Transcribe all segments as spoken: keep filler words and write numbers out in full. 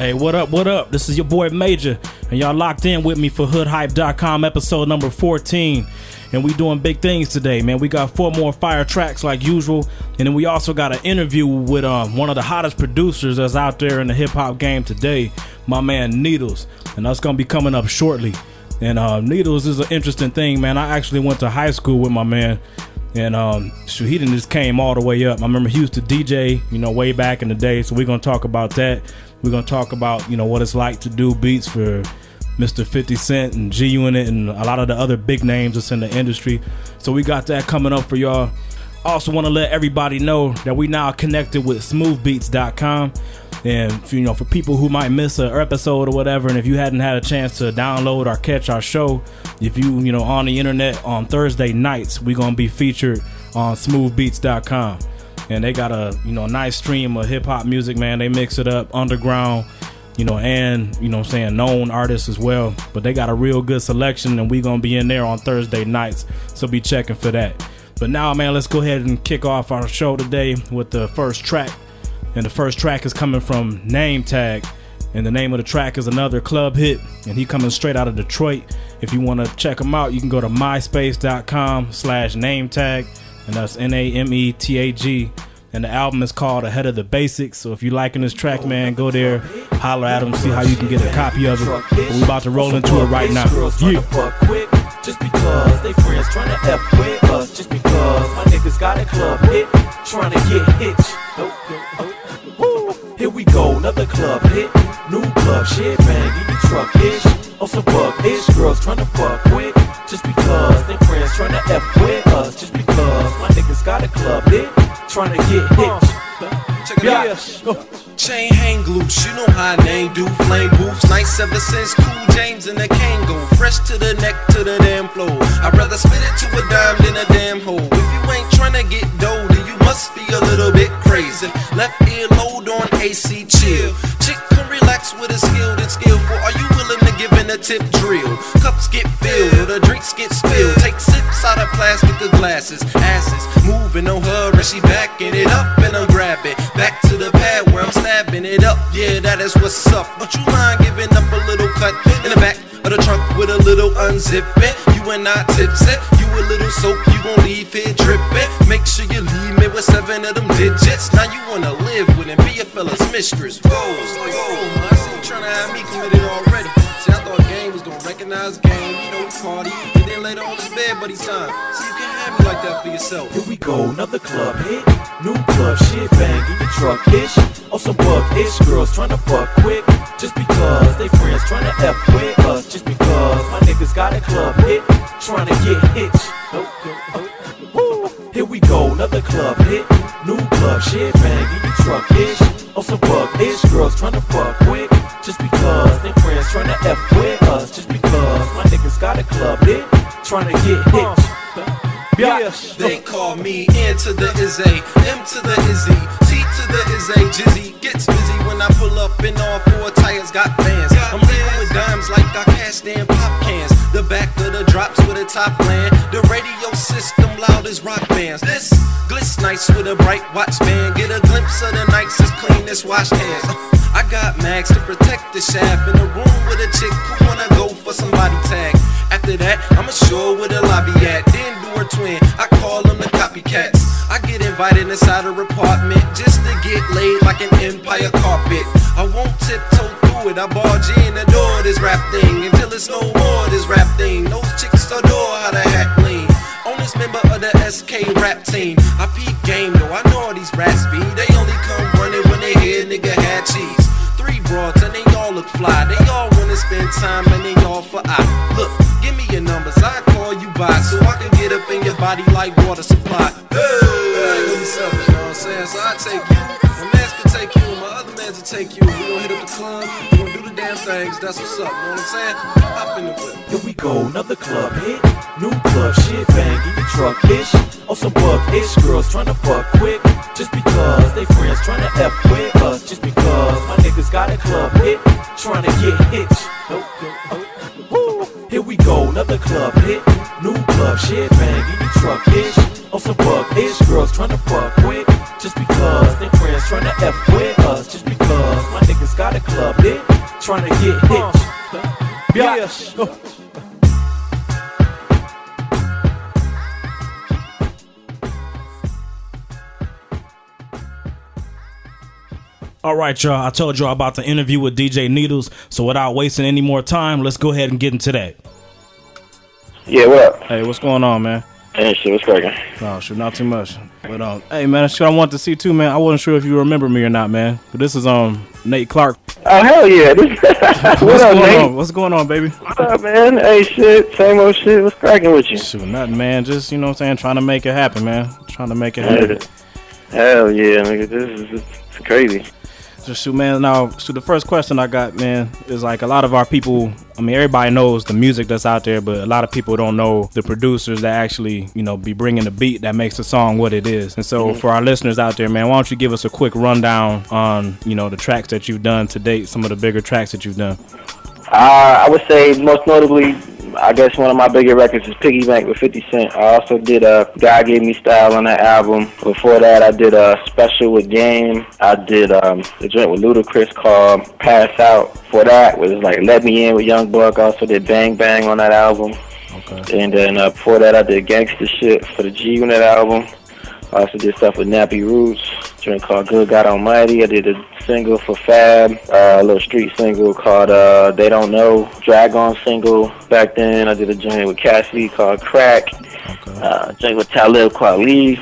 Hey, what up, what up? This is your boy Major, and y'all locked in with me for hood hype dot com episode number fourteen. And we doing big things today, man. We got four more fire tracks like usual, and then we also got an interview with um, one of the hottest producers that's out there in the hip-hop game today, my man Needles, and that's going to be coming up shortly. And uh, Needles is an interesting thing, man. I actually went to high school with my man, and um, shoot, he didn't just came all the way up. I remember he used to D J, you know, way back in the day, so we're going to talk about that. We're going to talk about, you know, what it's like to do beats for Mister fifty Cent and G-Unit and a lot of the other big names that's in the industry. So we got that coming up for y'all. Also want to let everybody know that we now connected with smooth beats dot com. And, you know, for people who might miss an episode or whatever, and if you hadn't had a chance to download or catch our show, if you, you know, on the internet on Thursday nights, we're going to be featured on smooth beats dot com. And they got a, you know, nice stream of hip-hop music, man. They mix it up, underground, you know, and, you know what I'm saying, known artists as well. But they got a real good selection, and we going to be in there on Thursday nights, so be checking for that. But now, man, let's go ahead and kick off our show today with the first track. And the first track is coming from Name Tag, and the name of the track is Another Club Hit, and he coming straight out of Detroit. If you want to check him out, you can go to myspace dot com slash name tag, and that's N A M E T A G. And the album is called Ahead of the Basics. So if you're liking this track, man, go there, holler at him, see how you can get a copy of it. But we about to roll into it right now. Yeah. Just because they friends trying to F with us. Just because my niggas got a club hit, trying to get hitched. Here we go, another club hit. New club shit, bang in your truck ish. On some bug ish, girls trying to fuck with. Just because they friends trying to F with us. Just because my niggas got a club hit, trying to get hitched. Check it out. Chain hang loose, you know how name do. Flame booths, nice ever since Cool James and the Kango. Fresh to the neck, to the damn floor. I'd rather spit it to a dime than a damn hole. If you ain't tryna get dough, then you must be a little bit crazy. Left ear load on A C chill. Chick can relax with a skilled and skillful. Are you willing to give in a tip drill? Cups get filled or the drinks get spilled. Take sips out of plastic or glasses. Asses moving on her and she backing it up and I'm grabbing. Back to the pad where I'm stabbing it up. Yeah, that is what's up. Don't you mind giving up a little cut in the back of the trunk with a little unzipping? You and I tipsy, you a little soap, you gon' leave it dripping. Make sure you leave me with seven of them digits. Now you wanna live with and be a fella's mistress. Whoa, whoa, I see you tryna have me committed already. See, I thought game was gonna recognize game. You know, we party, and then later on it's bed buddy time. So you can have me like that for yourself. Here we go, another club hit. New club shit, bang in your truck ish. On some bug ish, girls tryna fuck quick. Just because they friends tryna F with us. Just because my niggas got a club hit, tryna get hitched. Here we go, another club hit. New club shit, bang in your truck ish. On some bug ish, girls tryna fuck quick. Just because they friends tryna F with us. Just because my niggas got a club hit, tryna get hitched. Yeah. They call me N to the Izzy, M to the Izzy, T to the Izzy. Jizzy gets busy when I pull up and all four tires got fans. I'm leaving with dimes like I cashed in pop cans. The back of the drops with a top land. The radio system loud as rock bands. This glitz nice with a bright watch band. Get a glimpse of the nicest, cleanest washed hands. I got mags to protect the shaft. In the room with a chick who wanna go for some body tag. After that, I'm assured where the lobby at. Then do her twin, I call them the copycats. I get invited inside her apartment just to get laid like an empire carpet. I won't tiptoe through it, I barge in, adore this rap thing until it's no more this rap thing. Those chicks adore how the hat lean. Oldest member of the S K rap team. I peep game though, I know all these rats be. They only come running when they hear nigga had cheese. Three broads and they all look fly. They all wanna spend time and they all for I. Look, give me your numbers, I call you by so I can get up in your body like water supply. Hey, hey, give me something, you know what I'm saying? So I take you, my mans can take you, and my other mans will take you. We gon' hit up the club, we gon' do the damn things, that's what's up, you know what I'm saying? Hop in the whip. Here we go, another club hit. New club shit, bang in your truck ish. On some bug ish, girls tryna fuck quick. Just because they friends tryna F with us. Just because my niggas got a club hit, tryna get hitched. Here we go, another club hit. New club shit, bang in your truck ish. On some bug ish, girls tryna fuck quick. Just because they friends tryna F with us. Just because my niggas got a club hit, tryna get hit. Yeah. Oh. All right, y'all. I told y'all about the interview with D J Needles, so without wasting any more time, let's go ahead and get into that. Yeah, what up? Hey, what's going on, man? Hey, shit, what's cracking? Oh, shit, not too much. But um, hey, man, shit, I wanted to see too, man. I wasn't sure if you remember me or not, man. But this is um Nate Clark. Oh hell yeah! This, what What's up, going Nate? on? What's going on, baby? What up, man? Hey, shit, same old shit. What's cracking with you? Shoot, nothing, man. Just, you know what I'm saying, trying to make it happen, man. Trying to make it happen. Hell yeah, nigga, this is it's crazy. Just shoot, man. Now, so the first question I got, man, is like a lot of our people. I mean, everybody knows the music that's out there, but a lot of people don't know the producers that actually, you know, be bringing the beat that makes the song what it is. And so, mm-hmm. for our listeners out there, man, why don't you give us a quick rundown on, you know, the tracks that you've done to date, some of the bigger tracks that you've done. Uh, I would say most notably, I guess one of my bigger records is Piggy Bank with fifty cent. I also did a God Gave Me Style on that album. Before that, I did a special with Game. I did um, a joint with Ludacris called Pass Out. Before that was like Let Me In with Young Buck. I also did Bang Bang on that album. Okay. And then uh, before that, I did Gangsta Shit for the G-Unit album. I also did stuff with Nappy Roots, a joint called Good God Almighty. I did a single for Fab, uh, a little street single called uh, They Don't Know, Dragon single. Back then, I did a joint with Cassidy called Crack, okay. uh, a joint with Talib Kweli.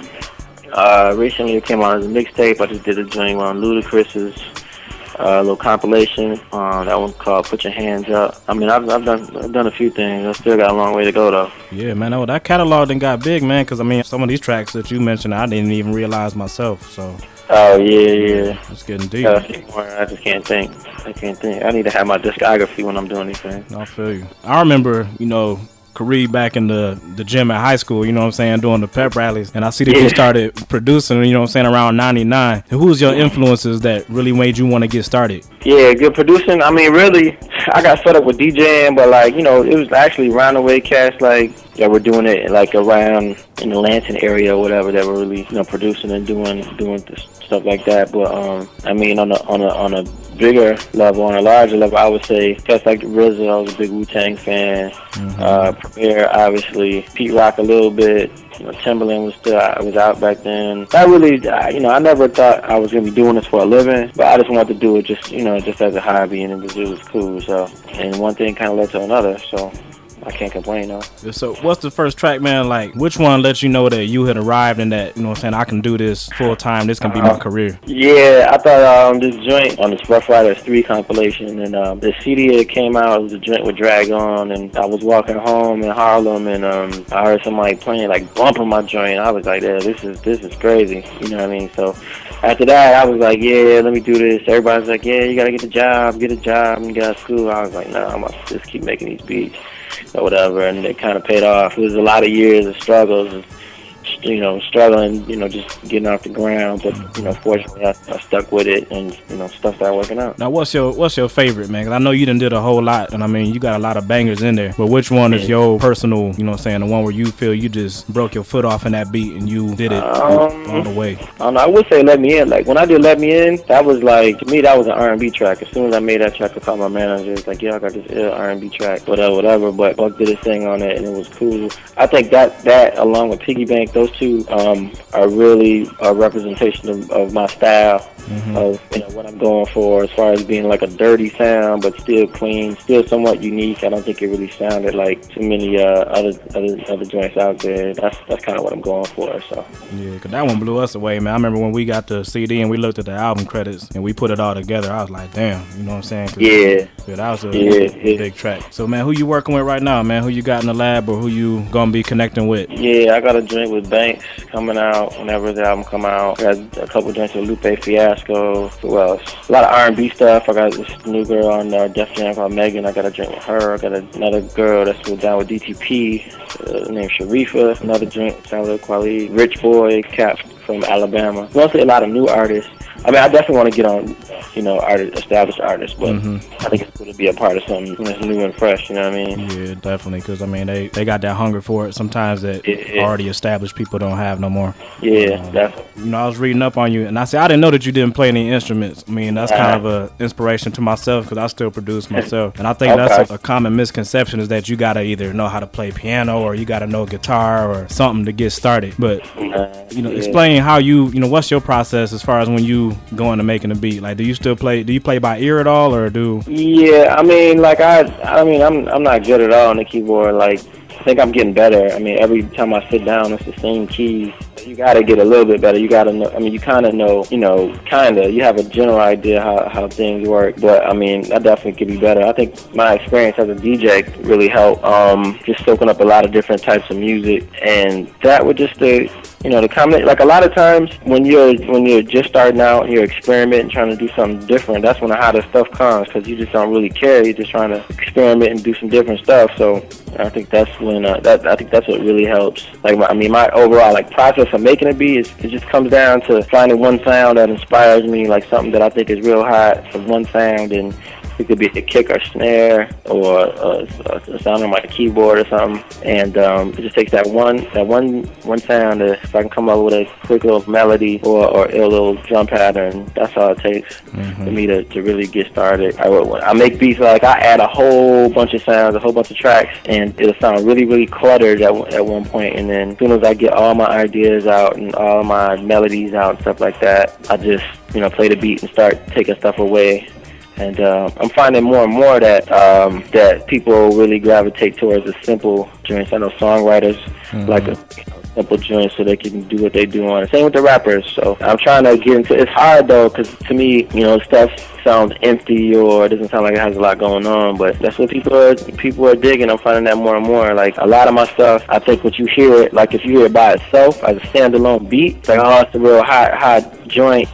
Uh, recently, it came out as a mixtape. I just did a joint on Ludacris's uh, little compilation. Uh, that one called Put Your Hands Up. I mean, I've, I've done I've done a few things. I still got a long way to go, though. Yeah, man. That, that catalog done got big, man, because, I mean, some of these tracks that you mentioned, I didn't even realize myself, so... Oh, yeah, yeah. It's getting deep. Uh, I just can't think. I can't think. I need to have my discography when I'm doing anything. I feel you. I remember, you know, Kareem back in the, the gym at high school, you know what I'm saying, doing the pep rallies. And I see that yeah. you started producing, you know what I'm saying, around ninety-nine. And who was your influences that really made you want to get started? Yeah, good producing. I mean, really, I got fed up with DJing, but, like, you know, it was actually roundaway cats, like, that were doing it, like, around in the Lansing area or whatever, that were really, you know, producing and doing doing stuff like that. But, um, I mean, on a, on a, on a bigger level, on a larger level, I would say, cats like R Z A, I was a big Wu-Tang fan. Mm-hmm. Uh, Premier, obviously. Pete Rock a little bit. You know, Timberland was still I was out back then. I really, I, you know, I never thought I was gonna be doing this for a living, but I just wanted to do it just, you know, just as a hobby, and it was, it was cool. So, and one thing kind of led to another. So, I can't complain, though. So, what's the first track, man? Like, which one lets you know that you had arrived and that, you know what I'm saying, I can do this full time, this can be uh, my career? Yeah, I thought um, this joint on this Rough Riders three compilation, and um, the C D that came out was a joint with Drag On, and I was walking home in Harlem, and um, I heard somebody playing, like, bumping my joint. I was like, yeah, this is, this is crazy, you know what I mean? So, after that, I was like, yeah, let me do this. Everybody's like, yeah, you gotta get a job, get a job, and get out of school. I was like, no, nah, I'm gonna just keep making these beats. Or whatever, and it kind of paid off. It was a lot of years of struggles, you know, struggling, you know, just getting off the ground. But, you know, fortunately, I, I stuck with it, and, you know, stuff started working out. Now, what's your what's your favorite, man? Because I know you done did a whole lot, and I mean, you got a lot of bangers in there. But which one is your personal, you know what I'm saying, the one where you feel you just broke your foot off in that beat and you did it um, all the way? I don't know. I would say Let Me In. Like, when I did Let Me In, that was like, to me, that was an R and B track. As soon as I made that track, I called my manager. It's like, yeah, I got this ill R and B track, whatever, whatever. But Buck did his thing on it, and it was cool. I think that, that along with Piggy Bank, those two, um, are really a representation of, of my style, mm-hmm. of, you know, what I'm going for as far as being like a dirty sound, but still clean, still somewhat unique. I don't think it really sounded like too many uh, other other other joints out there. That's that's kind of what I'm going for. So yeah, cause that one blew us away, man. I remember when we got the C D and we looked at the album credits and we put it all together. I was like, damn, you know what I'm saying? Yeah. yeah, that was a yeah, big, big track. So man, who you working with right now, man? Who you got in the lab, or who you gonna be connecting with? Yeah, I got a joint with Banks coming out whenever the album come out. I got a couple joints with Lupe Fiasco. Who else? A lot of R and B stuff. I got this new girl on uh, Def Jam called Megan. I got a joint with her. I got another girl that's down with D T P uh, named Sharifa. Another joint, Talib Kweli. Rich Boy, Cap from Alabama. Mostly a lot of new artists. I mean, I definitely want to get on, you know, artists, established artists, but mm-hmm. I think it's going to be a part of something that's new and fresh, you know what I mean? Yeah, definitely, because, I mean, they, they got that hunger for it sometimes that yeah. already established people don't have no more. Yeah, um, definitely. You know, I was reading up on you, and I said, I didn't know that you didn't play any instruments. I mean, that's kind of an inspiration to myself, because I still produce myself, and I think okay. that's a, a common misconception is that you got to either know how to play piano or you got to know guitar or something to get started, but, you know, yeah. explain how you, you know, what's your process as far as when you go into making a beat? Like, do you still play, do you play by ear at all, or do? Yeah, I mean, like, I, I mean, I'm, I'm not good at all on the keyboard, like, I think I'm getting better. I mean, every time I sit down, it's the same keys. You got to get a little bit better. You got to know, I mean, you kind of know, you know, kind of, you have a general idea how, how things work, but, I mean, that definitely could be better. I think my experience as a D J really helped, um, just soaking up a lot of different types of music, and that would just, the, you know, the combination, like a lot of times when you're, when you're just starting out and you're experimenting, trying to do something different, that's when the hottest stuff comes, because you just don't really care. You're just trying to experiment and do some different stuff, so I think that's when, uh, that, I think that's what really helps. Like, my, I mean, my overall, like, process of making a beat, is, it just comes down to finding one sound that inspires me, like something that I think is real hot from one sound, and it could be a kick or snare or a, a sound on my keyboard or something, and um, it just takes that one that one one sound to, if I can come up with a quick little melody or, or a little drum pattern, that's all it takes mm-hmm. for me to, to really get started. I, I make beats like I add a whole bunch of sounds, a whole bunch of tracks, and it'll sound really, really cluttered at, at one point, and then as soon as I get all my ideas out and all my melodies out and stuff like that, I just, you know, play the beat and start taking stuff away. And uh, I'm finding more and more that um, that people really gravitate towards the simple joints. I know songwriters mm-hmm. like a you know, simple joint so they can do what they do on it. Same with the rappers. So I'm trying to get into. It's hard though, because to me, you know, stuff sounds empty or it doesn't sound like it has a lot going on. But that's what people are people are digging. I'm finding that more and more. Like a lot of my stuff, I think what you hear it, like if you hear it by itself as a standalone beat, it's like oh, it's a real hot hot joint.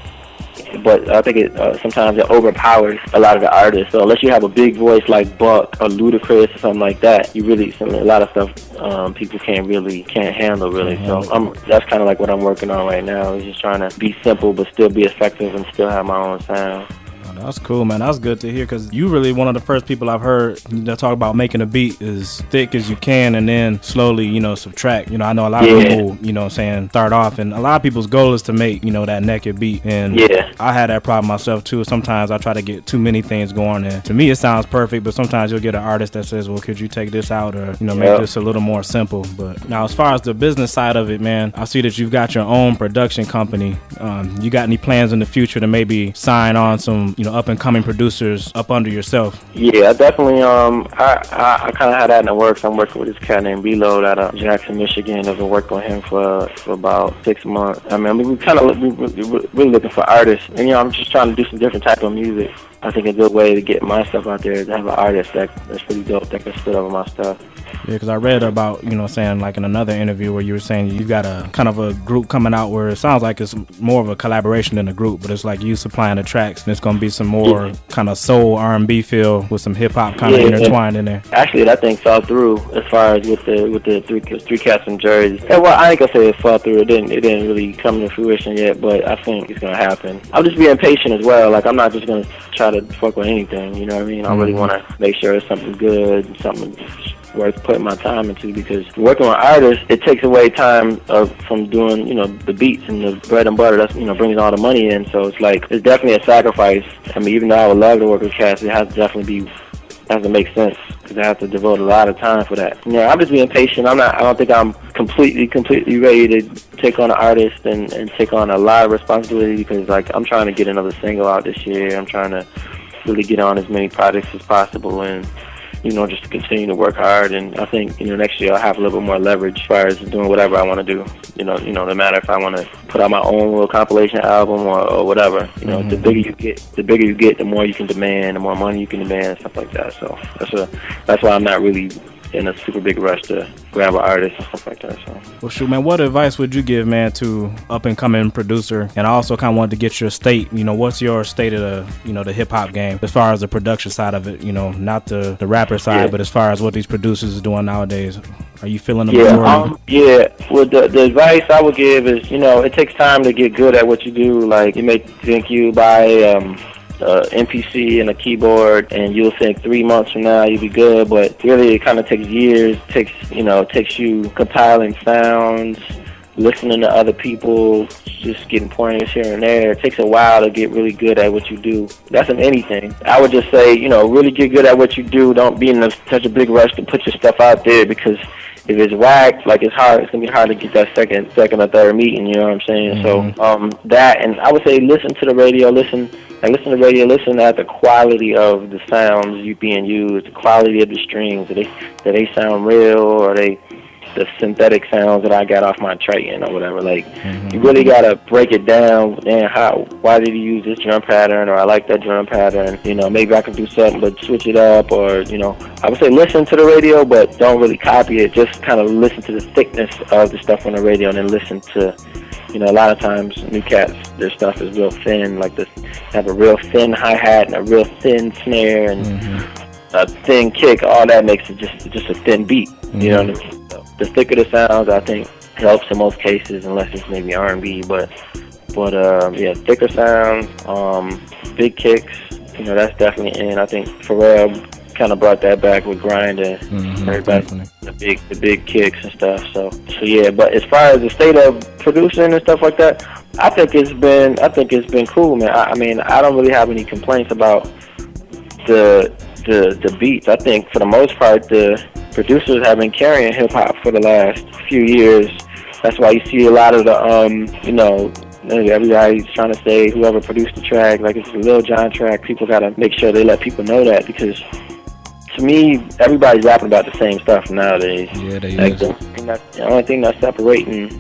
But I think it uh, sometimes it overpowers a lot of the artists. So unless you have a big voice like Buck or Ludacris or something like that, you really some, a lot of stuff um, people can't really can't handle really. Mm-hmm. So I'm, that's kind of like what I'm working on right now. Is just trying to be simple but still be effective and still have my own sound. That's cool, man. That's good to hear, because you really one of the first people I've heard you know, talk about making a beat as thick as you can and then slowly, you know, subtract. You know, I know a lot yeah. of people, you know what I'm saying, start off, and a lot of people's goal is to make, you know, that naked beat. And yeah. I had that problem myself, too. Sometimes I try to get too many things going, and to me it sounds perfect, but sometimes you'll get an artist that says, well, could you take this out or, you know, make yep. this a little more simple. But now, as far as the business side of it, man, I see that you've got your own production company. Um, you got any plans in the future to maybe sign on some, you know, up-and-coming producers up under yourself? Yeah, I definitely. Um, I I, I kind of had that in the works. I'm working with this cat named B-Load out of Jackson, Michigan. I've been working with him for for about six months. I mean, we kind of we, we're really looking for artists, and you know, I'm just trying to do some different type of music. I think a good way to get my stuff out there is to have an artist that that's pretty dope that can spit over my stuff. Yeah, because I read about, you know, saying like in another interview where you were saying you've got a kind of a group coming out where it sounds like it's more of a collaboration than a group, but it's like you supplying the tracks, and it's going to be some more yeah. kind of soul R and B feel with some hip hop kind of yeah, intertwined in there. Actually, that thing fell through as far as with the with the three three cats from Jersey. And well, I ain't gonna say it fell through. It didn't it didn't really come to fruition yet, but I think it's gonna happen. I'm just being patient as well. Like I'm not just gonna try to fuck with anything. You know what I mean? I really want to make sure it's something good, something worth putting my time into, because working with artists, it takes away time of, from doing, you know, the beats and the bread and butter. That's, you know, brings all the money in. So it's like, it's definitely a sacrifice. I mean, even though I would love to work with cats, it has to definitely be, it has to make sense, because I have to devote a lot of time for that. Yeah, I'm just being patient. I'm not, I don't think I'm completely, completely ready to take on an artist and, and take on a lot of responsibility, because, like, I'm trying to get another single out this year. I'm trying to really get on as many projects as possible, and you know, just to continue to work hard. And I think, you know, next year I'll have a little bit more leverage as far as doing whatever I want to do. You know, you know, no matter if I want to put out my own little compilation album or, or whatever. You know, mm-hmm. the bigger you get, the bigger you get, the more you can demand, the more money you can demand, and stuff like that. So that's a, that's why I'm not really in a super big rush to grab an artist and stuff like that. So, well, shoot, man, what advice would you give, man, to up and coming producer? And I also kind of wanted to get your state. You know, what's your state of the, you know, the hip hop game as far as the production side of it? You know, not the the rapper side, yeah. but as far as what these producers are doing nowadays. Are you feeling the yeah, majority? Um, yeah. Well, the the advice I would give is, you know, it takes time to get good at what you do. Like, you may think you buy um. Uh, M P C and a keyboard, and you'll think three months from now you'll be good, but really it kind of takes years. It takes, you know, it takes you compiling sounds, listening to other people, just getting pointers here and there. It takes a while to get really good at what you do. That's in anything. I would just say, you know, really get good at what you do. Don't be in a, such a big rush to put your stuff out there, because if it's whack, like, it's hard. It's gonna be hard to get that second, second or third meeting. You know what I'm saying? Mm-hmm. So um, that, and I would say, listen to the radio. Listen, and listen to the radio. Listen at the quality of the sounds you being used, the quality of the strings. Do they, do they sound real, or are they the synthetic sounds that I got off my Triton or whatever? Like, mm-hmm. you really gotta break it down. Man, how? Why did he use this drum pattern? Or I like that drum pattern. You know, maybe I can do something, but switch it up. Or, you know, I would say listen to the radio, but don't really copy it. Just kind of listen to the thickness of the stuff on the radio, and then listen to, you know, a lot of times new cats, their stuff is real thin. Like, this, have a real thin hi hat and a real thin snare and mm-hmm. a thin kick. All that makes it just just a thin beat. Mm-hmm. You know what I mean? So the thicker the sounds, I think, helps in most cases, unless it's maybe R and B. But but uh, yeah, thicker sounds, um, big kicks. You know, that's definitely in. I think Pharrell kind of brought that back with Grind and mm-hmm, everybody, definitely. the big the big kicks and stuff. So so yeah. But as far as the state of producing and stuff like that, I think it's been I think it's been cool, man. I, I mean, I don't really have any complaints about the the the beats. I think for the most part, the producers have been carrying hip hop for the last few years. That's why you see a lot of the um you know. Everybody's trying to say whoever produced the track, like it's a Lil Jon track. People gotta make sure they let people know that, because to me, everybody's rapping about the same stuff nowadays. Yeah, they like is. The, that, the only thing that's separating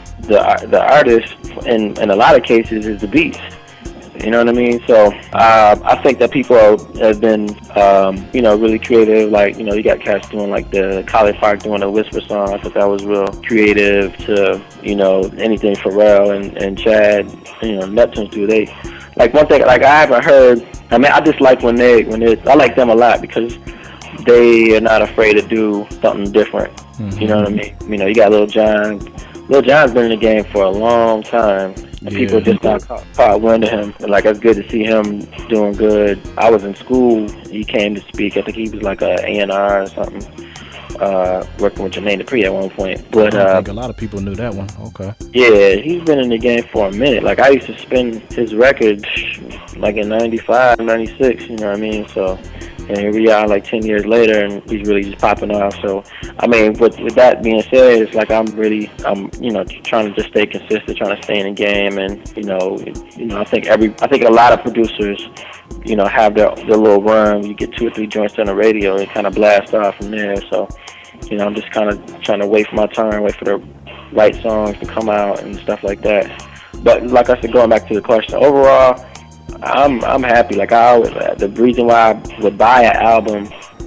the the artist in in a lot of cases is the beats. You know what I mean? So uh, I think that people are, have been, um, you know, really creative. Like, you know, you got cats doing like the Collie Park doing a Whisper song. I thought that was real creative. To, you know, anything Pharrell and, and Chad, you know, Neptunes do. They, like, one thing, like, I haven't heard, I mean, I just like when they, when they, I like them a lot because they are not afraid to do something different. Mm-hmm. You know what I mean? You know, you got Lil Jon. Lil Jon's been in the game for a long time. And yeah. people just got caught, caught wind of him. And, like, it's good to see him doing good. I was in school. He came to speak. I think he was like a A and R or something, uh, working with Jermaine Dupri at one point. But I uh, think a lot of people knew that one. Okay. Yeah, he's been in the game for a minute. Like, I used to spin his records, like, in ninety-five, ninety-six, you know what I mean? So, and here we are, like, ten years later, and he's really just popping off. So, I mean, with, with that being said, it's like I'm really, I'm, you know, trying to just stay consistent, trying to stay in the game, and, you know, you know, I think every, I think a lot of producers, you know, have their, their little run. You get two or three joints on the radio and kind of blast off from there. So, you know, I'm just kind of trying to wait for my turn, wait for the right songs to come out and stuff like that. But like I said, going back to the question, overall, I'm I'm happy. Like, I always, the reason why I would buy an album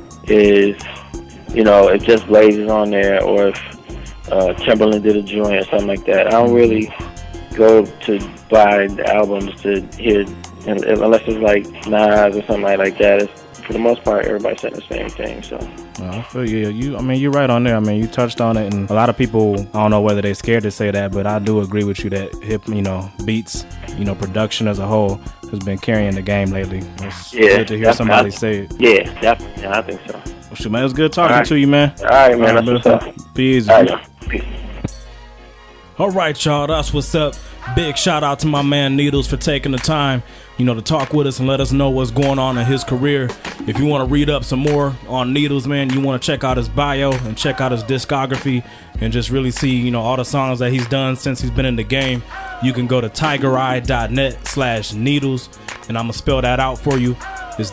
is, you know, if Just Blaze is on there, or if uh, Timberland did a joint or something like that. I don't really go to buy the albums to hear, unless it's like Nas or something like, like that. It's, for the most part, everybody's saying the same thing. So. I feel you. You, I mean, you're right on there. I mean, you touched on it, and a lot of people, I don't know whether they're scared to say that, but I do agree with you that hip, you know, beats, you know, production as a whole has been carrying the game lately. It's yeah, good to hear somebody say it. Yeah, definitely. Yeah, I think so. Well, shit, man, it was good talking right. to you, man. All right, man. All right, that's what's up. Be easy. All right, peace. All right, y'all. That's what's up. Big shout out to my man Needles for taking the time, you know, to talk with us and let us know what's going on in his career. If you want to read up some more on Needles, man, you want to check out his bio and check out his discography and just really see, you know, all the songs that he's done since he's been in the game, you can go to tigereye.net slash needles, and I'm going to spell that out for you. It's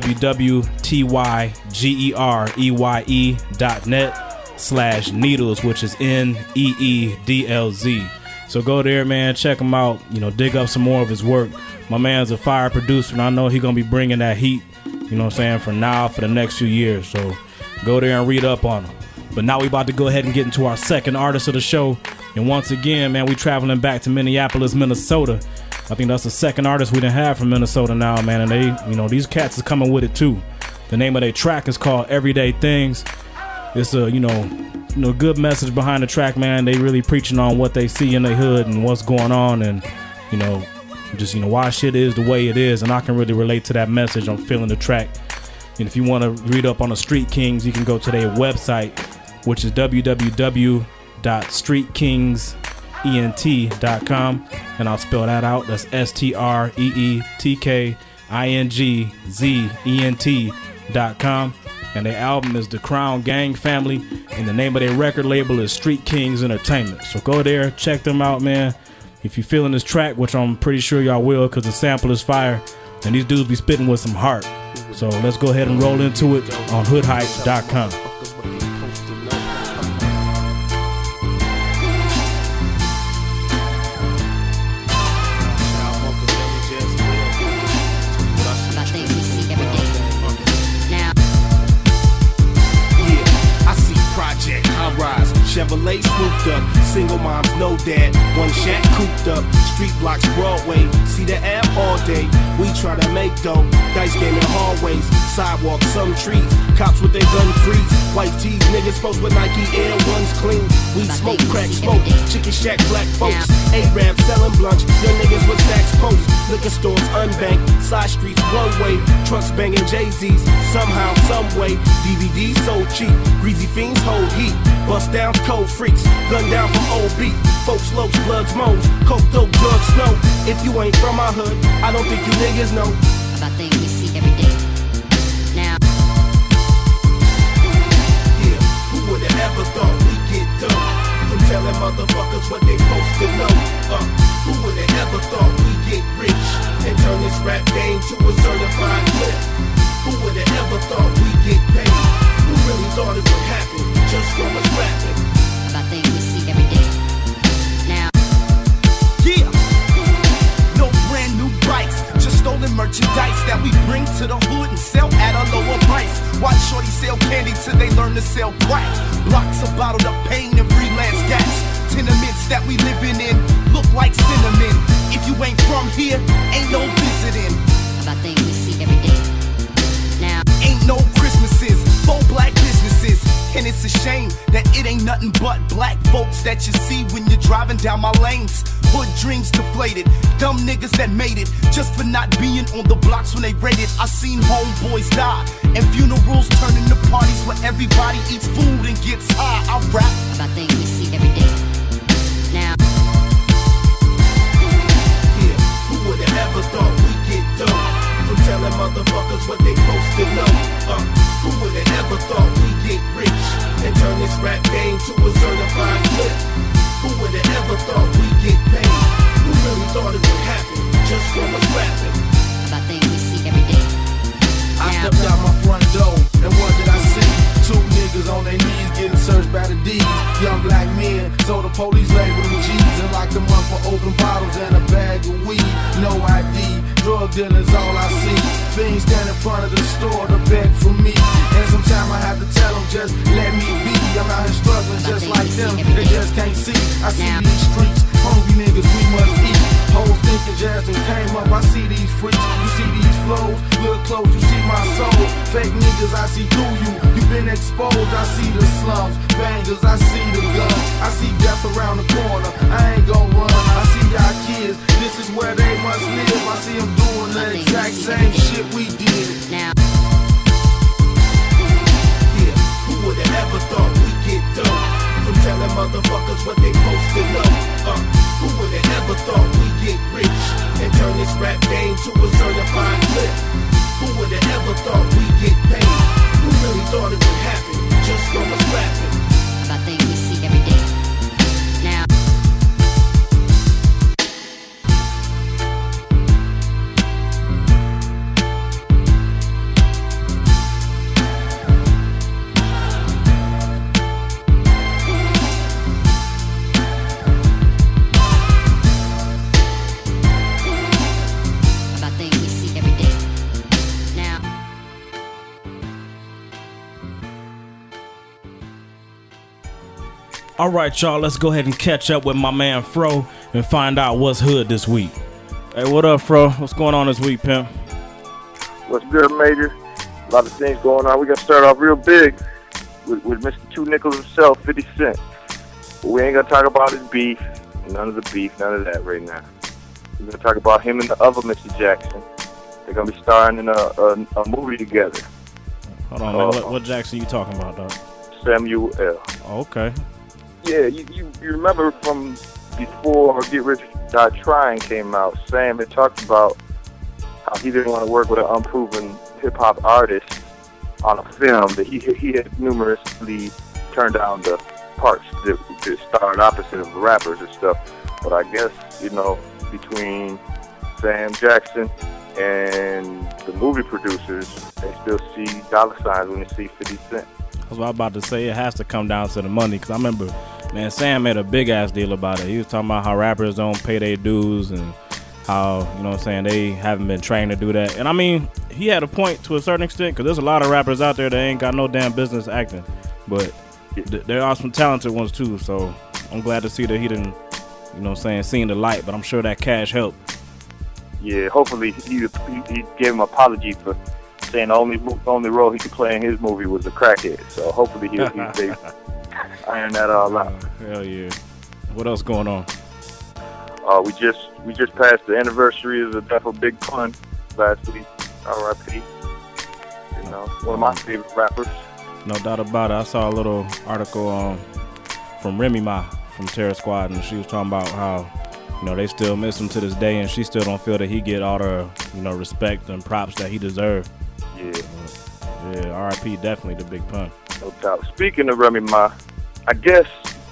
www.tygereye dot net slash needles, which is N E E D L Z. So go there, man, check him out, you know, dig up some more of his work. My man's a fire producer, and I know he's going to be bringing that heat, you know what I'm saying, for now, for the next few years. So Go there and read up on them. But now we about to go ahead and get into our second artist of the show. And once again, man, we traveling back to Minneapolis, Minnesota. I think that's the second artist we done have from Minnesota now, man. And they, you know, these cats is coming with it too. The name of their track is called Everyday Things. It's a, you know, you know, good message behind the track, man. They really preaching on what they see in their hood and what's going on, and, you know, just, you know, why shit is the way it is. And I can really relate to that message. I'm feeling the track. And if you want to read up on the Street Kings, you can go to their website, which is w w w dot street kings ent dot com, and I'll spell that out. That's S T R E E T K I N G Z E N T dot com. And their album is The Crown Gang Family, and the name of their record label is Street Kings Entertainment. So go there, check them out, man. If you're feeling this track, which I'm pretty sure y'all will, because the sample is fire, and these dudes be spitting with some heart. So let's go ahead and roll into it on hood hype dot com. Chevrolet swooped up, single moms, no dad, one shack cooped up, street blocks, Broadway, see the app all day, we try to make dough, dice game in hallways, sidewalks, some trees, cops with their gun freeze, white tees, niggas post with Nike Air Ones clean, we smoke, crack, smoke, chicken shack, black folks, A-Rap selling blunts, young niggas with stacks posts, liquor stores unbanked, side streets one way, trucks banging Jay-Z's, somehow, some way, D V Ds so cheap, greasy fiends hold heat, bust down cold freaks, gun down from old beat, folks, lopes, bloods, moans, coke, dope, drugs, snow. If you ain't from my hood, I don't think you niggas know about things we see every day. Now, yeah, who would've ever thought we get done from telling motherfuckers what they supposed to know? Uh, who would've ever thought we get rich and turn this rap game to a certified clip? Who would've ever thought we get paid? Who really thought it would happen just from us rapping? about things we see every day. Now, yeah, no brand new bikes, just stolen merchandise that we bring to the hood and sell at a lower price. Watch shorty sell candy till they learn to sell crack. Blocks of bottled up pain and freelance gas. Tenements that we living in look like cinnamon. If you ain't from here, ain't no visiting. about things we see every day. Now, Ain't no Christmases, full black businesses. And it's a shame that it ain't nothing but black folks that you see when you're driving down my lanes. Hood dreams deflated, dumb niggas that made it just for not being on the blocks when they raided. I seen homeboys die and funerals turn into parties where everybody eats food and gets high. I rap about things we see every day. Now, yeah, who would've ever thought we'd get dope from telling motherfuckers what they supposed to know? Uh, who would've ever thought we'd get rich and turn this rap game to a certified clip? Who would've ever thought we'd get paid? Who really thought it would happen just from us rapping? about things we see every day. I Now, stepped out my front door, and what did I see? Two niggas on their knees getting searched by the D's. Young black men, so the police labeled them G's and locked them up for open bottles and a bag of weed. No I D, drug dealers all I see. Fiends stand in front of the store to beg for me, and sometimes I have to tell them just let me be. I'm out here struggling just like them, they just can't see. I see these streets, hungry niggas, we must eat. Hoes thinking Jasmine came up, I see these freaks. You see these flows, look close, you see my soul. Fake niggas, I see through you. You been exposed, I see the slums. Bangers, I see the gun. I see death around the corner, I ain't gon' run. I see y'all kids, this is where they must live. I see them doing the exact same shit we did. now, Yeah, who would've ever thought we'd get dope from telling motherfuckers what they supposed to know? Uh, who would've ever thought we'd get rich and turn this rap game to a certified clip? Who would've ever thought we'd get paid? Who really thought it would happen just from us rapping? about things we see every day. Now, about things we see every day. Now. All right, y'all, let's go ahead and catch up with my man Fro and find out what's hood this week. Hey, what up, Fro? What's going on this week, pimp? What's good, Major? A lot of things going on. We're going to start off real big with, with Mister Two Nickels himself, fifty Cent. But we ain't going to talk about his beef. None of the beef, none of that right now. We're going to talk about him and the other Mister Jackson. They're going to be starring in a, a, a movie together. Hold on, man. Uh, what, what Jackson you talking about, dog? Samuel L. Oh, okay. Yeah, you, you, you remember from before Get Rich or Die Trying came out, Sam had talked about how he didn't want to work with an unproven hip-hop artist on a film, that he, he had numerously turned down the parts that, that starred opposite of rappers and stuff. But I guess, you know, between Sam Jackson and the movie producers, they still see dollar signs when they see fifty Cent. That's what I was about to say. It has to come down to the money, because I remember, man, Sam made a big-ass deal about it. He was talking about how rappers don't pay their dues and how, you know what I'm saying, they haven't been trained to do that. And, I mean, he had a point to a certain extent, because there's a lot of rappers out there that ain't got no damn business acting. But th- there are some talented ones, too, so I'm glad to see that he didn't, you know what I'm saying, seen the light, but I'm sure that cash helped. Yeah, hopefully he, he, he gave him an apology for saying the only only role he could play in his movie was a crackhead. So hopefully he, he they iron that all out. Uh, hell yeah! What else going on? Uh, we just we just passed the anniversary of the death of Big Pun last week. R I P. You know, one of my favorite rappers. No doubt about it. I saw a little article um, from Remy Ma from Terror Squad, and she was talking about how, you know, they still miss him to this day, and she still don't feel that he get all the, you know, respect and props that he deserved. Yeah. Yeah, R I P definitely the Big Pun. No doubt. Speaking of Remy Ma, I guess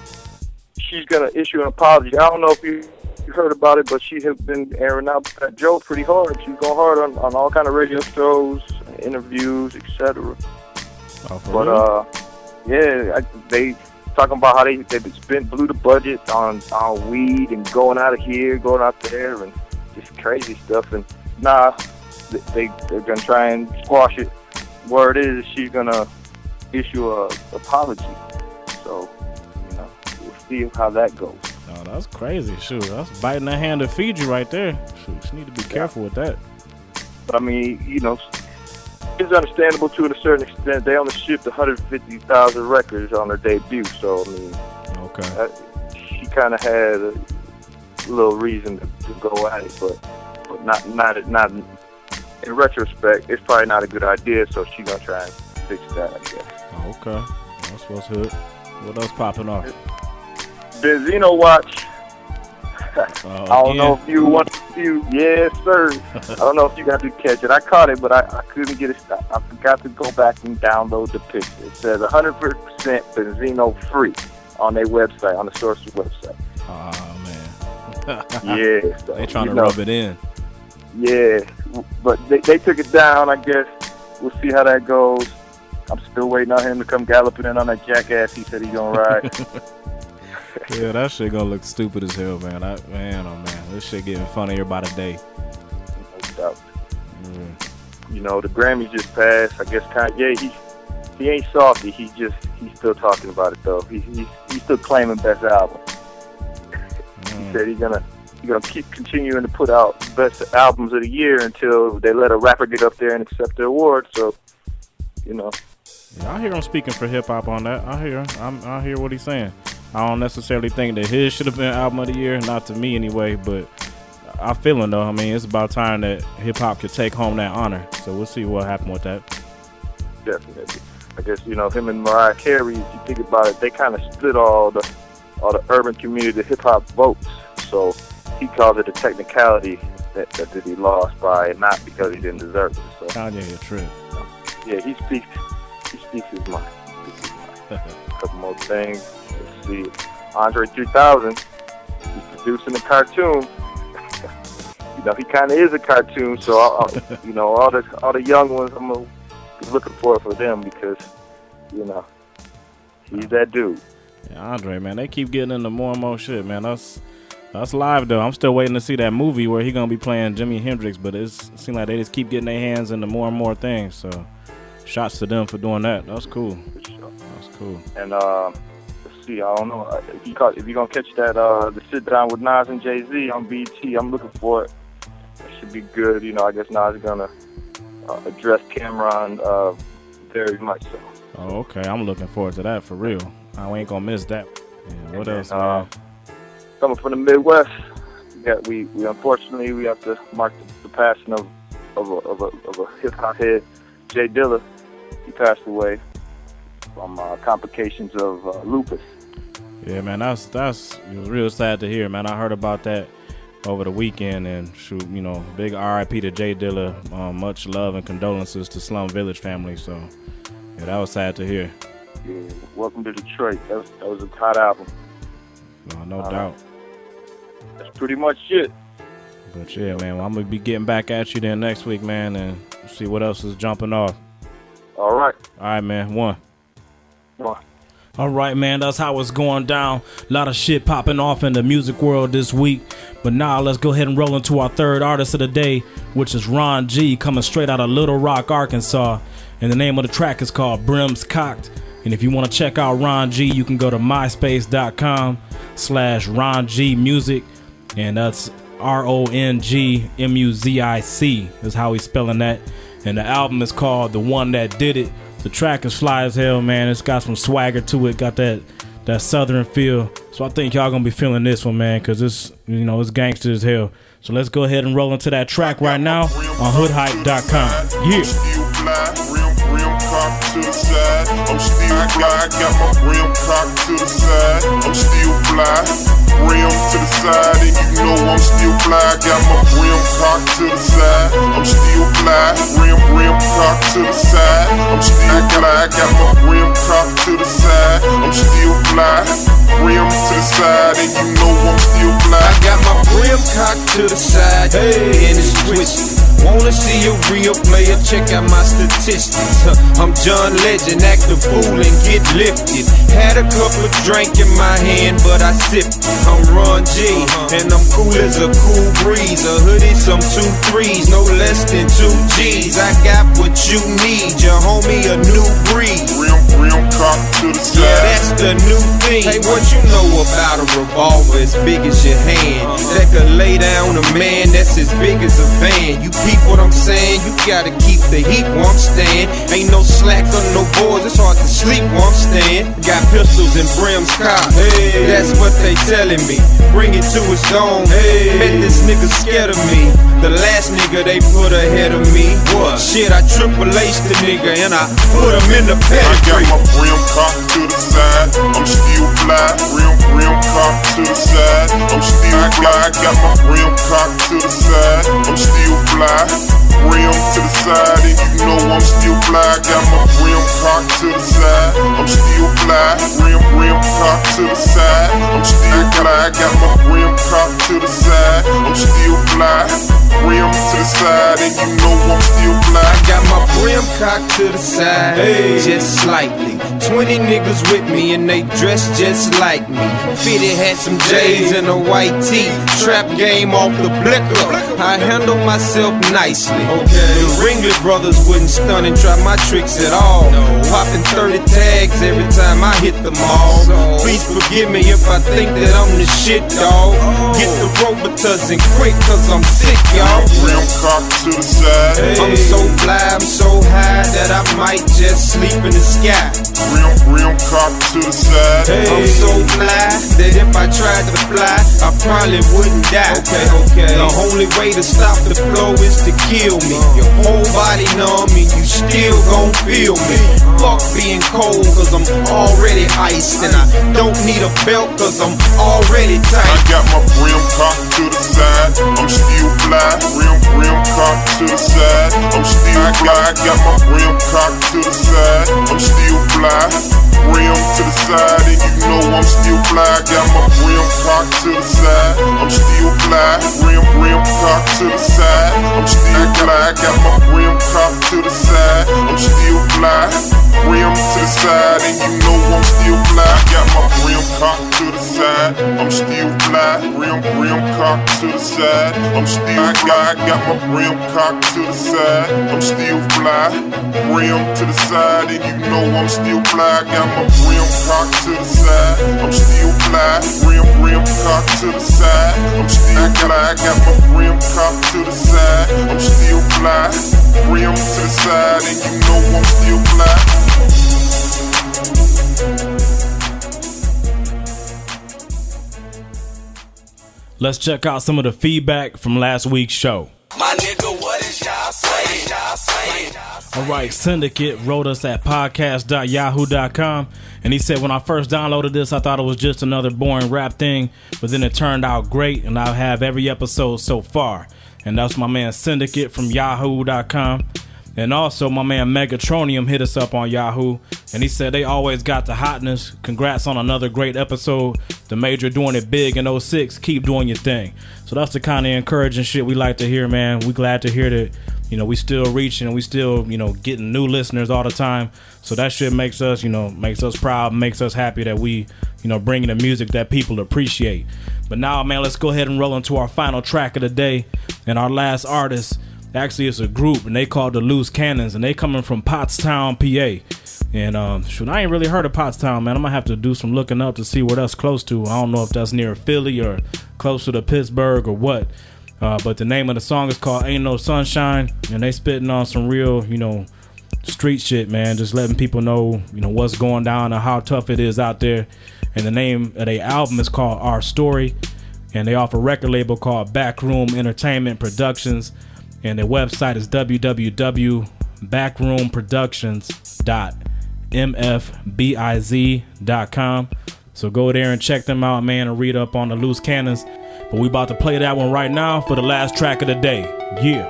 she's going to issue an apology. I don't know if you, you heard about it, but she has been airing out that Joe pretty hard. She's going hard on, on all kind of radio shows, interviews, et cetera. Oh, for but, real? uh, yeah, I, they talking about how they, they've spent, blew the budget on, on weed and going out of here, going out there, and just crazy stuff. And, nah, they, they're going to try and squash it. Word is she's going to issue a apology. So, you know, we'll see how that goes. Oh, that's crazy. Shoot, that's biting the hand to feed you right there. Shoot, you need to be careful with that. But, I mean, you know, it's understandable to a certain extent. They only shipped one hundred fifty thousand records on their debut. So, I mean, okay. that, she kind of had a little reason to, to go at it. But, but not, not, not in retrospect, it's probably not a good idea. So she's going to try and fix that, I guess. Oh, okay. That's what's hood. What else popping off? Benzino watch. Uh, I don't know if you want to. Yes, sir. I don't know if you got to catch it. I caught it, but I, I couldn't get it stopped. I forgot to go back and download the picture. It says one hundred percent Benzino free on their website, on the Sources website. Oh, man. Yeah. So, they trying to know, rub it in. Yeah. But they, they took it down, I guess. We'll see how that goes. I'm still waiting on him to come galloping in on that jackass he said he's going to ride. Yeah, that shit gonna look stupid as hell, man. I, man, oh man, this shit getting funnier by the day. No doubt. Mm. You know, the Grammys just passed. I guess Kanye, he he ain't salty. He just he's still talking about it though. He he's, he's still claiming best album. Mm. He said he's gonna he's gonna keep continuing to put out best albums of the year until they let a rapper get up there and accept the award. So, you know. Yeah, I hear him speaking for hip hop on that. I hear I'm, I hear what he's saying. I don't necessarily think that his should have been album of the year, not to me anyway, but I feel it though. I mean, it's about time that hip hop could take home that honor. So we'll see what happened with that. Definitely. I guess, you know, him and Mariah Carey, if you think about it, they kind of split all the all the urban community, the hip hop votes. So he calls it a technicality that, that, that he lost by, not because he didn't deserve it. So Kanye a trip. Yeah, he speaks he speaks his mind. He speaks his mind. A couple more things. Let's see. Andre three thousand, he's producing a cartoon. You know, he kind of is a cartoon, so, I'll, I'll, you know, all the all the young ones, I'm going to be looking for it for them because, you know, he's that dude. Yeah, Andre, man, they keep getting into more and more shit, man. That's that's live, though. I'm still waiting to see that movie where he's going to be playing Jimi Hendrix, but it's, it seems like they just keep getting their hands into more and more things, so shots to them for doing that. That's cool. That's cool. And, uh, let's see. I don't know if you caught, if you're gonna catch that uh, the sit down with Nas and Jay Z on B E T. I'm looking for it. It should be good. You know, I guess Nas is gonna uh, address Cameron uh, very much so. Oh, okay. I'm looking forward to that for real. I ain't gonna miss that. Yeah, what and else, then, man? Uh, coming from the Midwest, we, got, we we unfortunately we have to mark the, the passing of of a, of a, of a hip hop head, Jay Dilla. He passed away from uh, complications of uh, lupus. Yeah, man, that's that's it was real sad to hear, man. I heard about that over the weekend, and shoot, you know, big R I P to Jay Dilla. Um, much love and condolences to Slum Village family. So, yeah, that was sad to hear. Yeah, Welcome to Detroit. That was that was a hot album. No, no uh, doubt. That's pretty much it. But yeah, man, well, I'm gonna be getting back at you then next week, man, and see what else is jumping off. All right. All right, man. One. One. All right, man, that's how it's going down. A lot of shit popping off in the music world this week. But now let's go ahead and roll into our third artist of the day, which is Ron G, coming straight out of Little Rock, Arkansas. And the name of the track is called Brims Cocked. And if you want to check out Ron G, you can go to myspace.com slash Ron G Music. And that's R O N G M U Z I C is how he's spelling that. And the album is called The One That Did It. The track is fly as hell, man. It's got some swagger to it. Got that that southern feel. So I think y'all gonna be feeling this one, man, because it's, you know, it's gangster as hell. So let's go ahead and roll into that track right now on hood hype dot com. Yeah. To the side, I'm still fly. Got my rim cocked to the side, I'm still fly. Rim to the side, and you know I'm still fly. Got my rim cocked to the side, I'm still fly. Rim, rim cocked to the side, I'm still fly. Got my rim cocked to the side, I'm still fly. Rim to the side, and you know I'm still fly. I got my rim cocked to the side, hey, and it's twisted. Wanna see a real player? Check out my statistics. Huh, I'm John Legend, act a fool and get lifted. Had a couple of drink in my hand, but I sipped it. I'm Ron G, and I'm cool as a cool breeze. A hoodie, some two threes, no less than two G's. I got what you need, your homie, a new breed. Rim, rim cocked to the side. Yeah, that's the new thing. Hey, what you know about a revolver as big as your hand? That could lay down a man that's as big as a van. You peep what I'm saying? You gotta keep the heat where I'm staying. Ain't no slack or no boys, it's hard to sleep where I'm staying. Got pistols and brims cocked, hey, that's what they telling me. Bring it to its dome, hey. Bet this nigga scared of me. The last nigga they put ahead of me, what? Shit, I triple H the nigga and I put him in the pedigree. I got my brim cocked to the side, I'm still fly. Rim, rim cocked to the side, I'm still fly. Got my brim cocked to the side, I'm still fly. Rim to the side, and you know I'm still fly. Got my rim cocked to the side, I'm still fly. Rim, rim cocked to the side, I'm still fly. Got my rim cocked to the side, I'm still fly. Rim to the side, and you know I'm still fly. I got my brim cocked to the side, hey, just slightly. Twenty niggas with me and they dress just like me. Fitty had some J's and a white tee. Trap game off the blicker. I handle myself nicely. Okay. The Ringlet brothers wouldn't stun and try my tricks at all. No. Popping thirty tags every time I hit the mall. So, please forgive me if I think that I'm the shit, dawg. Oh. Get the Robitussin quick, cause I'm sick, y'all. Rim cocked to the side. Hey. I'm so fly, I'm so high that I might just sleep in the sky. Rim, rim cocked to the side. Hey. I'm so fly that if I tried to fly, I probably wouldn't die. Okay, okay. The only way to stop the flow is to kill me. Your whole body numb and you still gon' feel me. Fuck being cold cause I'm already iced. And I don't need a belt cause I'm already tight. I got my brim cocked to the side, I'm still fly. Rim, rim cocked to the side, I'm still fly. Got my brim cocked to the side, I'm still fly. Rim to the side, and you know I'm still fly. Got my rim cocked to the side, I'm still fly. Rim, rim cocked to the side, I'm still fly. Got my rim cocked to the side, I'm still fly. Rim to the side, and you know I'm still fly. Got my rim cocked to the side, side. I'm still fly, rim, rim cocked to the side. I'm still, I got, I got my rim cocked to the side. I'm still fly, rim to the side, and you know I'm still fly. I got my rim cocked to the side. I'm still fly, rim, rim cocked to the side. I'm still fly, I got my rim cocked to the side. I'm still fly, rim to the side, and you know I'm still fly. Let's check out some of the feedback from last week's show. My nigga, what is y'all saying? Y'all saying? All right, Syndicate wrote us at podcast dot yahoo dot com, and he said, when I first downloaded this, I thought it was just another boring rap thing, but then it turned out great, and I have every episode so far. And that's my man Syndicate from yahoo dot com. And also, my man Megatronium hit us up on Yahoo, and he said they always got the hotness. Congrats on another great episode. The Major doing it big in oh six. Keep doing your thing. So that's the kind of encouraging shit we like to hear, man. We glad to hear that, you know, we still reaching and we still, you know, getting new listeners all the time. So that shit makes us, you know, makes us proud, makes us happy that we, you know, bringing the music that people appreciate. But now, man, let's go ahead and roll into our final track of the day. And our last artist, actually, it's a group, and they called the Loose Cannons, and they coming from Pottstown, P A. And um, shoot, I ain't really heard of Pottstown, man. I'm gonna have to do some looking up to see where that's close to. I don't know if that's near Philly or closer to Pittsburgh or what. Uh, but the name of the song is called Ain't No Sunshine, and they spitting on some real, you know, street shit, man. Just letting people know, you know, what's going down and how tough it is out there. And the name of their album is called Our Story, and they off a record label called Backroom Entertainment Productions. And their website is w w w dot backroom productions dot m f biz dot com. So go there and check them out, man, and read up on the Loose Cannons. But we about to play that one right now for the last track of the day. Yeah.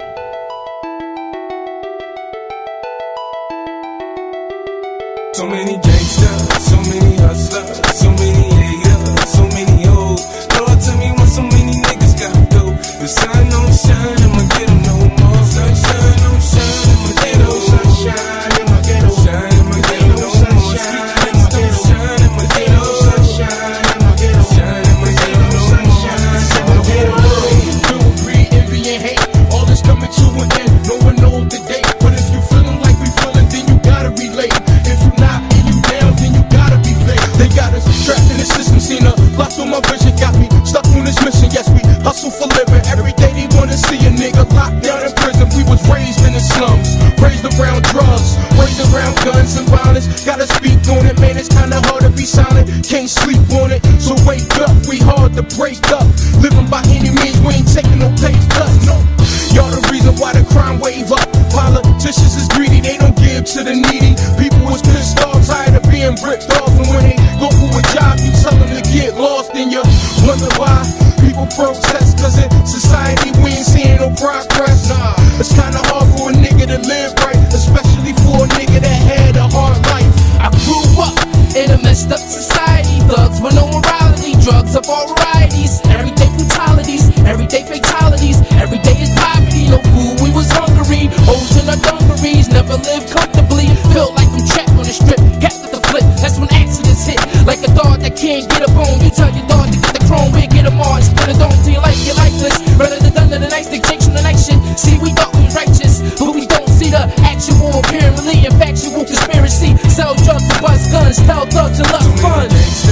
So many gangsters, so many hustlers, so many haters, so many hoes. Lord, tell me what so many niggas gotta do. The sun don't shine, I'ma get them no more. Sunshine don't shine, I'ma get no sunshine in my ghetto. Shine in my ghetto, no more. Street lights don't shine in my ghetto. Sunshine in my ghetto. Shine in my ghetto, no sunshine in my ghetto. Do agree, envy and hate, all this coming to an end. No one knows the date, but if you feeling like we feeling, then you gotta relate. If you not and you down, then you gotta be fake. They got us trapped in the system, seen a lot through my vision, got me stuck on this mission. Yes, we hustle for living. Every day they wanna see a nigga locked down in prison. We was raised in the slums, raised around drugs, raised around guns and violence. Gotta speak on it, man, it's kinda hard to be silent. Can't sleep on it, so wake up. We hard to break up. Living by any means, we ain't taking no pay cuts. No, y'all the reason why the crime wave up. Politicians is greedy, they don't give to the needy. People was pissed off, tired of being ripped off. And when they go for a job, you tell them to get lost. And you wonder why people protest, cause in society we ain't seeing no progress. Nah, it's kinda hard for a nigga to live right, especially for a nigga that had a hard life. I grew up in a messed up society. Thugs with no morality, drugs of all varieties. Everyday brutalities, everyday fatalities. Every day is poverty, no food, we was hungry. Hoes in our dungarees, never lived comfortably. Felt like I'm trapped on the strip, cat with the flip. That's when accidents hit, like a dog that can't get a bone. You tell your dog to get the chrome, we'll get them on. Spin it on till your life get lifeless. Rather than done to the nice, they takes from the night shit. See, we thought we was righteous, but we don't see the actual, apparently, and factual conspiracy. Sell drugs and bust guns, tell thugs and love fun.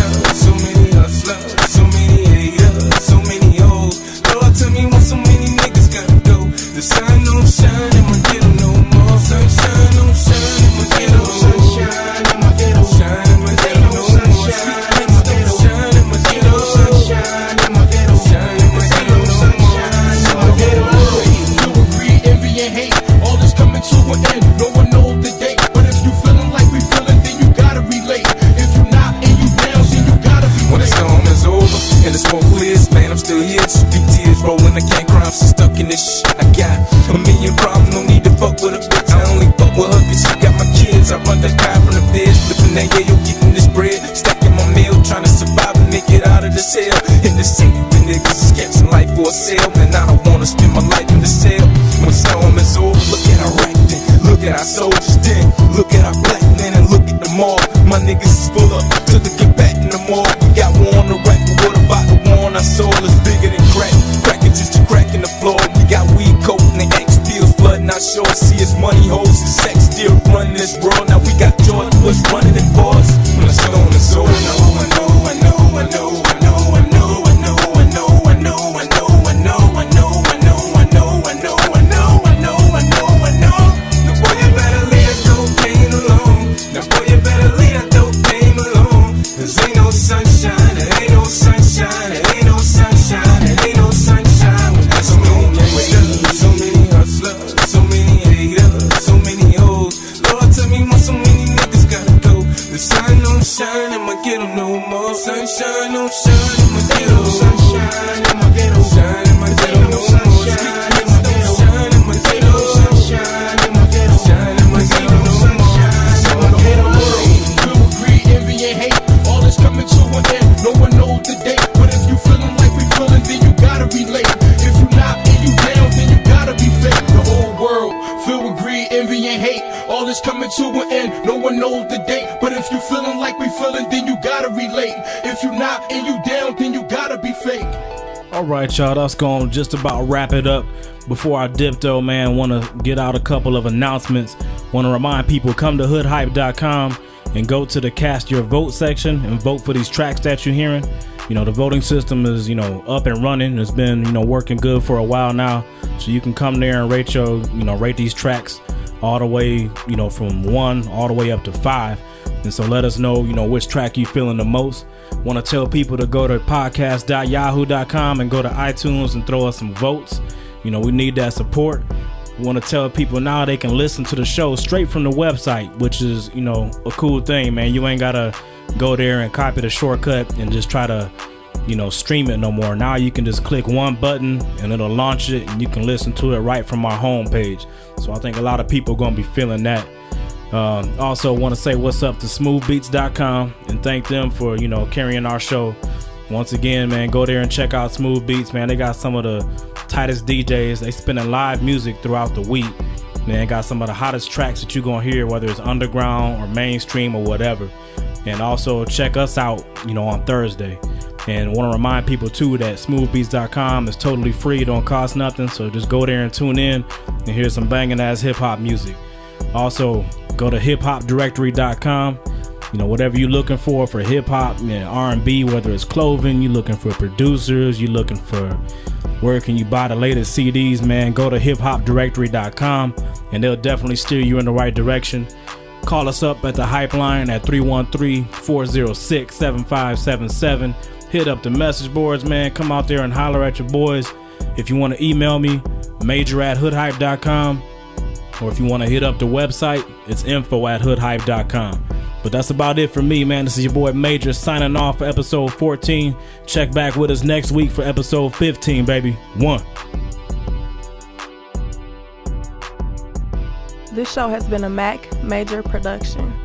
So many hustlers, so many haters, so many hoes. Lord, tell me what so many niggas gotta do. The sun don't shine in my ghetto no more. Sunshine don't shine in my ghetto. Sunshine in my ghetto. Shine in my ghetto no more. Street lights don't shine in my ghetto. Sunshine in my ghetto. Shine in my ghetto no sunshine in my ghetto. You agree, envy and hate, all this coming to an end. No one knows the date, but if you feeling like we feeling, then you gotta relate. If you not and you down, then you gotta be. When the storm is over and the smoke clears, man, I'm still here. Just big tears rolling, I can't cry, I'm still stuck in this shit. I got a million problems, no need to fuck with a bitch. I only fuck with her cause she got my kids. I run the guy from the bed, flipping that yayo, getting this bread, stacking my meal, trying to survive and make it out of the cell. In the city, when niggas is catching life for a sale, and I don't wanna spend my life in the cell. When storm is over, look at our acting, look at our soldiers then, look at our black men and look at the mall. My niggas is full up till they get back in the mall. We got war on the rack, but what I sure see is money, hoes, and sex still run this world. Now we got George Bush running in bars. When I stone the soul, I know, I know, I know, I know, I know, I know, I know, I know, I know, I know, I know, I know, I know, I know, I know, I know, I know, I know, I know. Now boy, you better leave that cocaine alone. Now boy, you better leave that cocaine alone. 'Cause ain't no sunshine, there ain't no sunshine, there ain't no sunshine, there ain't no sunshine. So many gangsters, so many hustlers, so many haters, so many hoes. Lord, tell me why so many niggas gotta go. The sun don't shine in my ghetto no more. Sunshine don't shine in my ghetto. Sunshine in my ghetto. Shine in my ghetto no more. Street kids don't shine in my ghetto. Sunshine in my ghetto. Shine in my ghetto no more. Shine in my ghetto. Filled with greed, envy, and hate. All is coming to an end. No one knows the date. But if you feeling like we feeling, then you gotta relate. If you not and you down, then you gotta be fake. The whole world filled with greed, envy, and hate. All is coming to an end. No one knows the date. But if you feeling like we feeling, then you gotta relate. If you not and you down, then you gotta be fake. All right, y'all, that's going to just about wrap it up. Before I dip, though, man, want to get out a couple of announcements. Want to remind people, come to hood hype dot com and go to the cast your vote section and vote for these tracks that you're hearing. You know, the voting system is, you know, up and running. It's been, you know, working good for a while now. So you can come there and rate your, you know, rate these tracks all the way, you know, from one all the way up to five. And so let us know, you know, which track you feeling the most. Want to tell people to go to podcast dot yahoo dot com and go to iTunes and throw us some votes. You know, we need that support. We want to tell people now they can listen to the show straight from the website, which is, you know, a cool thing, man. You ain't got to go there and copy the shortcut and just try to, you know, stream it no more. Now you can just click one button and it'll launch it and you can listen to it right from our homepage. So I think a lot of people are going to be feeling that. Um, also want to say what's up to smooth beats dot com and thank them for, you know, carrying our show. Once again, man, go there and check out Smooth Beats, man. They got some of the tightest D Js. They spinning live music throughout the week. Man, got some of the hottest tracks that you're going to hear, whether it's underground or mainstream or whatever. And also check us out, you know, on Thursday. And want to remind people, too, that smooth beats dot com is totally free. It don't cost nothing. So just go there and tune in and hear some banging ass hip-hop music. Also, go to hip hop directory dot com. You know, whatever you're looking for for hip-hop, you know, R and B, whether it's clothing, you're looking for producers, you're looking for where can you buy the latest C Ds, man, go to hip hop directory dot com and they'll definitely steer you in the right direction. Call us up at the Hype line at three one three, four oh six, seven five seven seven. Hit up the message boards, man. Come out there and holler at your boys. If you want to email me, major at hood hype dot com. Or if you want to hit up the website, it's info at hood hype dot com. But that's about it for me, man. This is your boy Major signing off for episode fourteen. Check back with us next week for episode fifteen, baby. One. This show has been a Mac Major production.